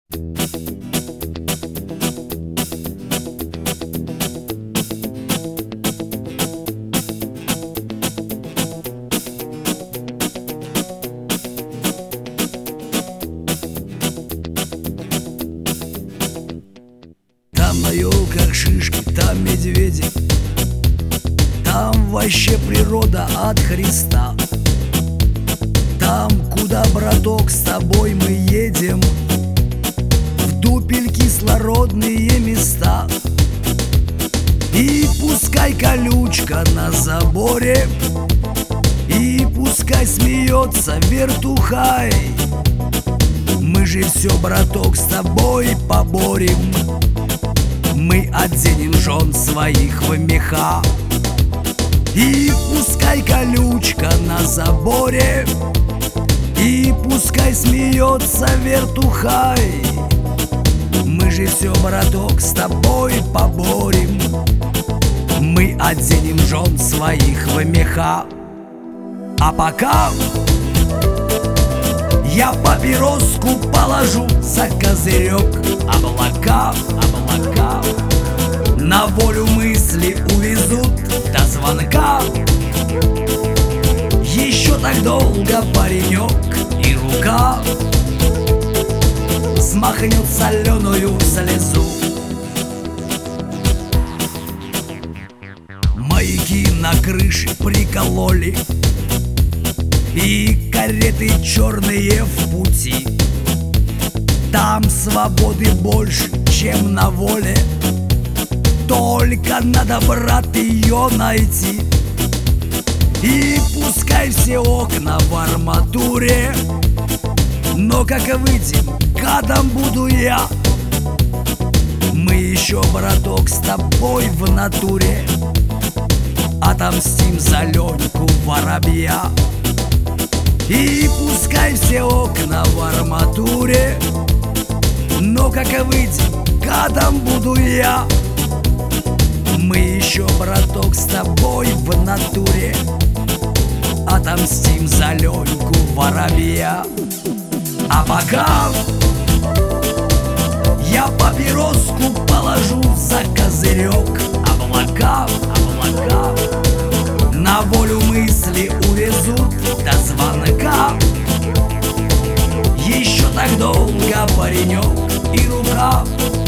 Там на елках шишки, там медведи, там вообще природа от Христа. Там, куда, браток, с тобой мы едем, в дупель кислородные места. И пускай колючка на заборе, и пускай смеется вертухай, мы же все, браток, с тобой поборем. Мы оденем жен своих в меха. И пускай колючка на заборе, и пускай смеется вертухай, мы же все, браток, с тобой поборем. Мы оденем жен своих в меха. А пока я папироску положу за козырек. Облака на волю мысли увезут до звонка. Еще так долго паренек и рука смахнет соленую слезу. Маяки на крыше прикололи, и кареты черные в пути. Там свободы больше, чем на воле, только надо, брат, ее найти. И пускай все окна в арматуре, но как выйдем, гадом буду я. Мы еще, браток, с тобой в натуре отомстим за Леньку воробья. И пускай все окна в арматуре, но как выйдем, гадом буду я. Мы еще, браток, с тобой в натуре отомстим за Леньку воробья. А пока я папироску положу за козырек. Облака на волю мысли увезут до звонка. Еще так долго паренек и рука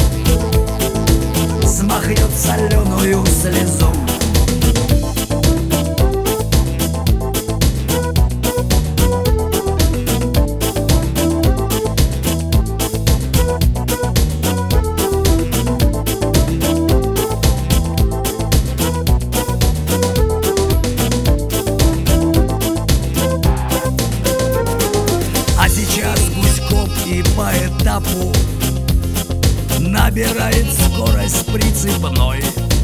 смахнет соленую слезу. А сейчас гуськом и по этапу набирает скорость прицепной.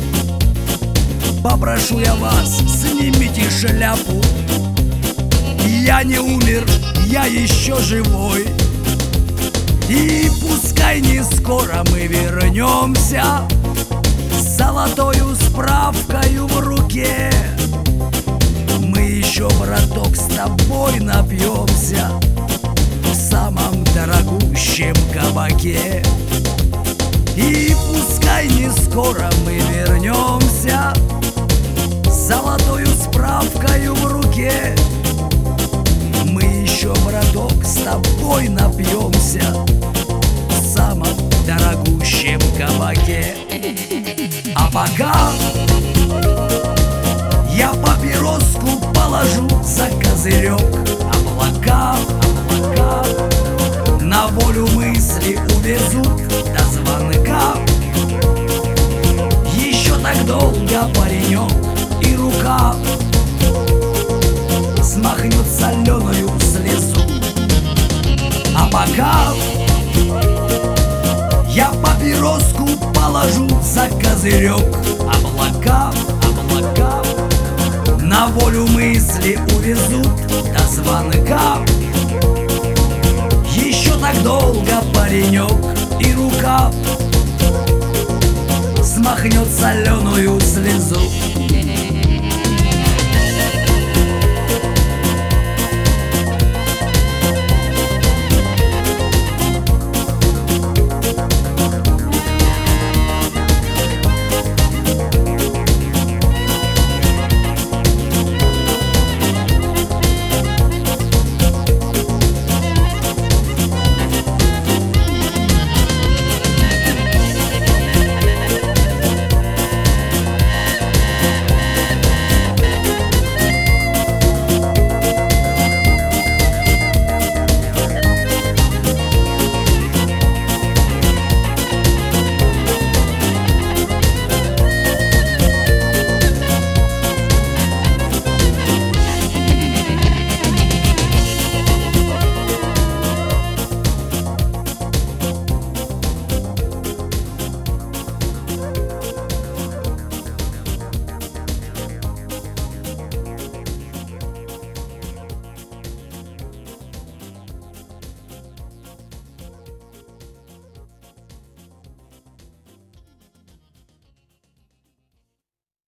Попрошу я вас, снимите шляпу. Я не умер, я еще живой. И пускай не скоро мы вернемся с золотою справкою в руке. Мы еще, браток, с тобой напьемся в самом дорогущем кабаке. И пускай не скоро мы вернемся с золотою справкою в руке. Мы еще, браток, с тобой напьемся в самом дорогущем кабаке. А пока я папироску положу за козырек. Облака на волю мысли увезут до звонка. Еще так долго паренек и рука смахнет соленую слезу. А пока я папироску положу за козырек. Облака на волю мысли увезут до звонка. Еще так долго паренек и рука смахнет соленую слезу.